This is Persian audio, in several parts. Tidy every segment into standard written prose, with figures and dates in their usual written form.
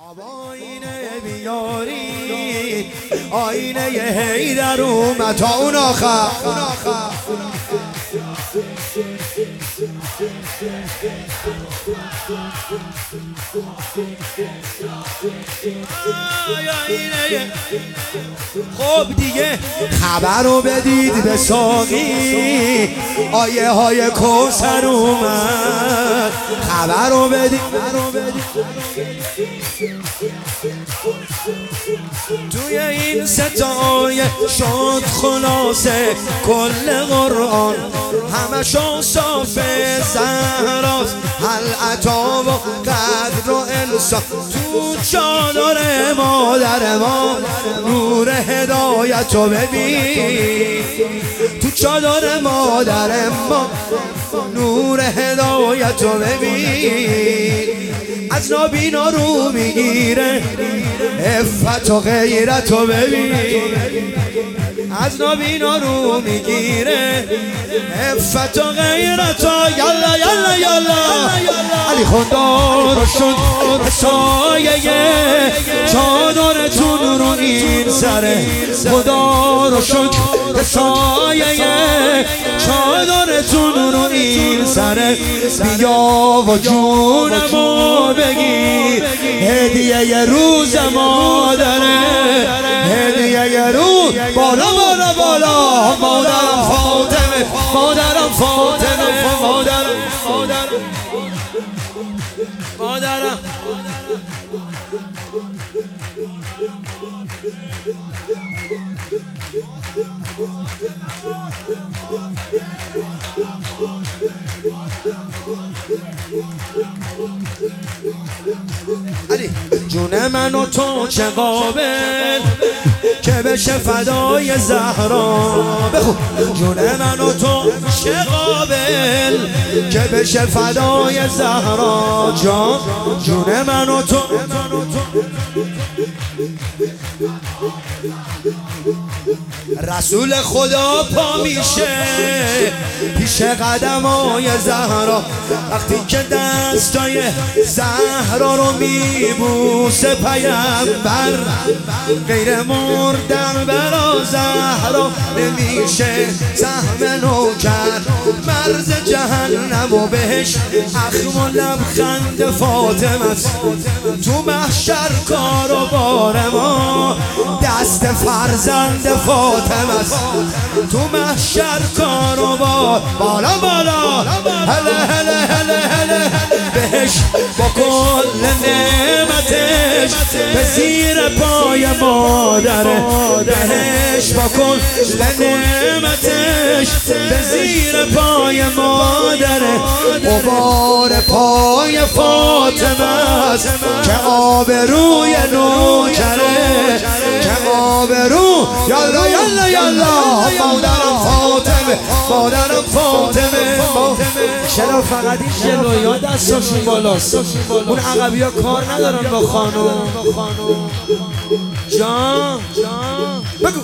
آینه بیاری آینه حیدر اومد تا اون آخر خب دیگه خبر رو بدید به ساقی آیه های کوثر اومد خبر رو بدید توی این ستایه شد خلاصه کل قرآن همشون صاف زهراست هل عطا و قدر و انسان تو چادر مادر ما نور هدایت رو ببین تو چادر مادر ما نور هدایت رو ببین از نابینا رو میگیره عفت و غیرت رو ببین از نابینا رو میگیره عفت و غیرت رو یلا یلا یلا علی خدا رو شد سایه چادرتون رو این سره خدا رو شد سایه چادرتون رو این سره بیا و جونمو بگیر هدیه ی روز مادره هدیه ی روز بالا بالا بالا مادرم فاطمه مادرم فاطمه مادرم علی جون من و تو چه قابل که بشه فدای زهرا بخون جون من و تو چه قابل که بشه فدای زهرا جان جون من و تو رسول خدا پا میشه پیش قدمای زهرا وقتی که دستای زهرا رو میبوسه پیامبر غیر مردن برا زهرا نمیشه سهم نوکر مرز جهنم و بهش اخم و لبخند فاطمه است تو محشر کار و بار ما دست فرزند فاطمه است تو محشر کار و بار بالا بالا هله هله هله هله بهش با کل نعمتش به زیر پای مادره بهش با کل نعمتش به زیر پای مادره غبار پای فاطمه است که آبروی نوکره که آبرو یالا یالا یالا مادرم فاطمه مادرم فاطمه چرا فقط این جلویا دستاشون بالاست اون عقبی ها کار ندارن با خانم جان بگو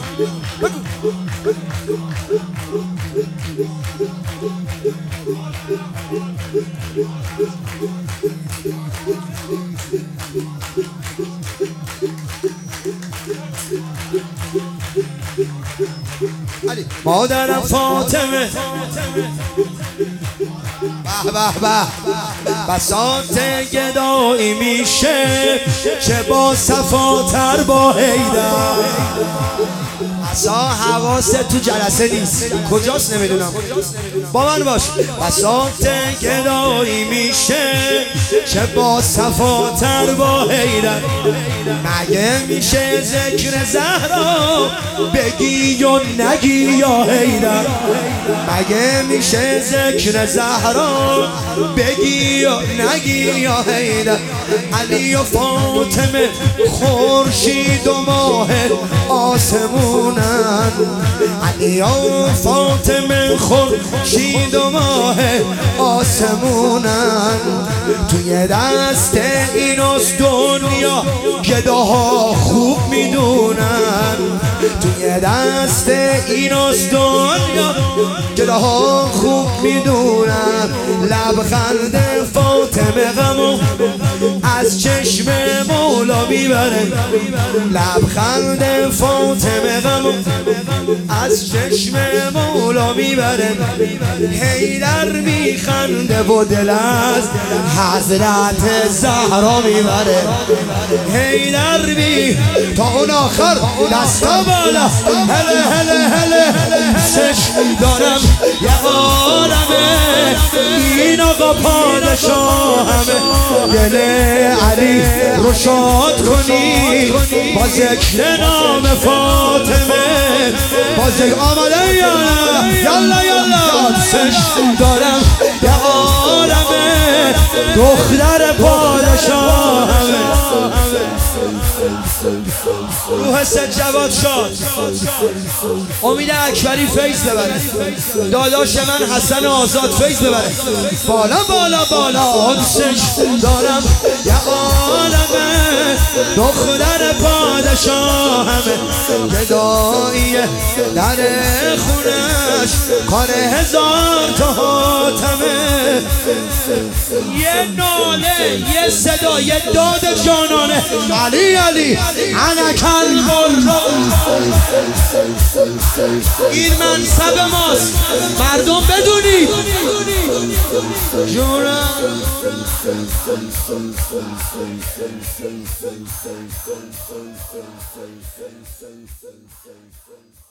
مادرم فاطمه به به به بساط گدایی میشه چه با صفاتر با حیدر اصلا حواست تو جلسه نیست کجاست نمیدونم با من باش بساط گدایی میشه چه با صفاتر با حیدر مگه میشه ذکر زهرا بگی و نگی یا حیدر مگه میشه ذکر زهرا بگی و نگی یا حیدر علی و فاطمه خورشید و ماه آسمونن علی و فاطمه خورشید و ماه آسمونن توی دست ایناست دنیا گداها خوب میدونن توی دست ایناست دنیا گداها خوب میدونن لبخند فاطمه غمو از چشم مولا میبره لبخند فاطمه غم از چشم مولا میبره حیدر میخنده و دل از حضرت زهرا میبره حیدر بی تا اون آخر دستا بالا هله هله هله سش دارم یه عالمه این آقا پادشاهمه دل علی رو شاد کنی با ذکر نام فاطمه با ذکر آمده یالا یالا سش دارم یه عالمه دختر پادشاهمه روح سجواد شاد امید اکبری فیض ببره داداش من حسن آزاد فیض ببره بالا بالا بالا سش دارم یه عالمه دختر پادشاهمه گداییه در خونش کار هزار تا حاتمه یه ناله یه صدا یه داد جانانه علی علی انا کلب این منصب ماست مردم بدونید جونم